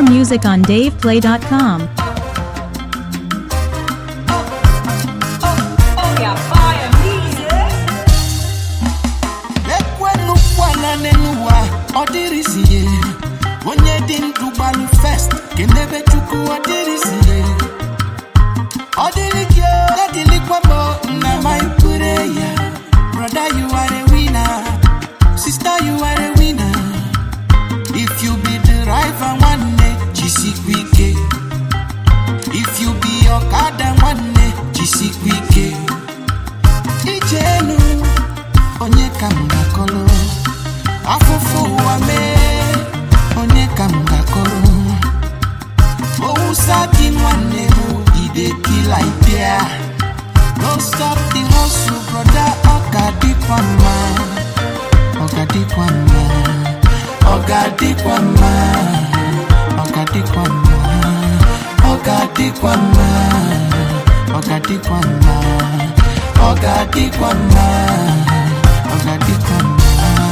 music on DavePlay.com. Odirisiye onye dị ndụ gbalụ first kenebe chukwu odirisiye odirike edilikwa mo na my prayer. Brother, you are a winner, sister, you are a winner. If you be the driver one day jisikwike, if you be your Okada one day jisikwike, ijenu onye kamgakolo afufu wame onye kamgakoro ousa kinwane mu ideki idea. Don't stop the hustle, brother. Ogadikwama, Ogadikwama, Ogadikwama, Ogadikwama, Ogadikwama, Ogadikwama, Ogadikwama, Ogadikwama.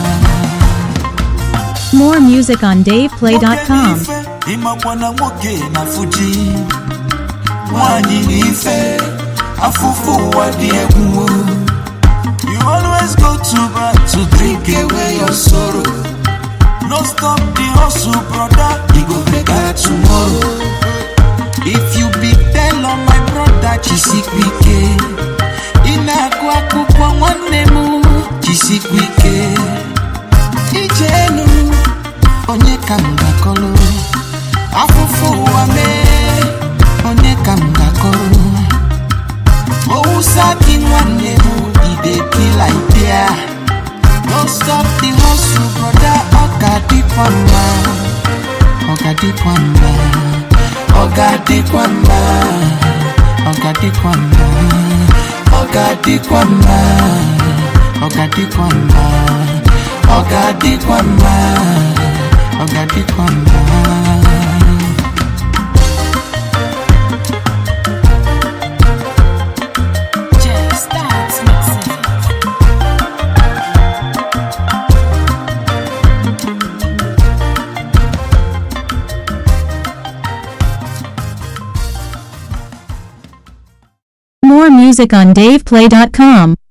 More music on DavePlay.com. Imakwana mwoke na Fuji, wani nife, afufu wadi egwu. You always go to bar to drink away your sorrow. No stop the hustle, brother, you go better tomorrow. If you be tell on my brother, jisikwike, inakwa kukwa wanemu, jisikwike, ijenu onye kamgakolo afufu wame onye kamgakolo ousa kinwane mu ideki idea. Don't stop the hustle, brother. Ogadikwama, Ogadikwama, Ogadikwama, Ogadikwama, Ogadikwama, Ogadikwama, Ogadikwama, Ogadikwama. More music on DavePlay.com.